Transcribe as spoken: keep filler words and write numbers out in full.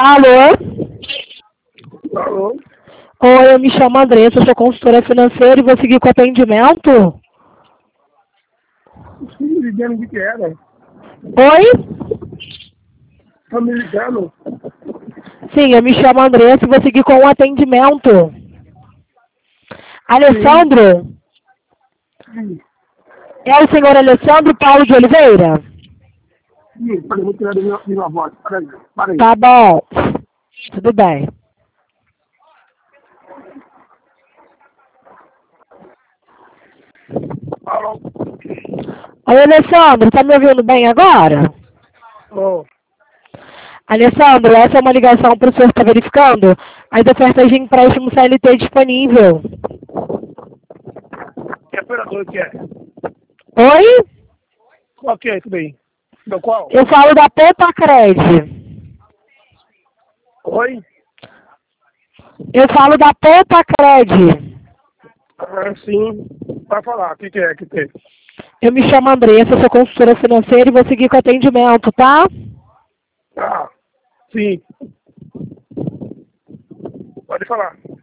Alô? Alô? Oi, eu me chamo Andressa, sou consultora financeira e vou seguir com o atendimento? Estou me ligando de que era? Oi? Está me ligando? Sim, eu me chamo Andressa e vou seguir com o atendimento. Sim. Alessandro? Sim. É o senhor Alessandro Paulo de Oliveira? Sim, peraí, vou tirar da minha, minha voz. Peraí, peraí. Tá bom. Tudo bem. Alô? Oi, Alessandro, tá me ouvindo bem agora? Alô? Alessandro, essa é uma ligação para o senhor estar verificando as ofertas de empréstimo C L T disponível. Que operador que é? Oi? Qual que é isso daí? Do qual? Eu falo da Popacred. Oi? Eu falo da Popacred. Ah, sim. Vai falar, o que, que é que tem? Eu me chamo Andressa, sou consultora financeira e vou seguir com o atendimento, tá? Ah, sim. Pode falar.